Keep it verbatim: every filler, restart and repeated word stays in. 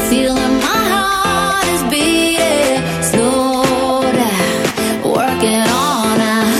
feeling my heart is beating. Slow down, working on a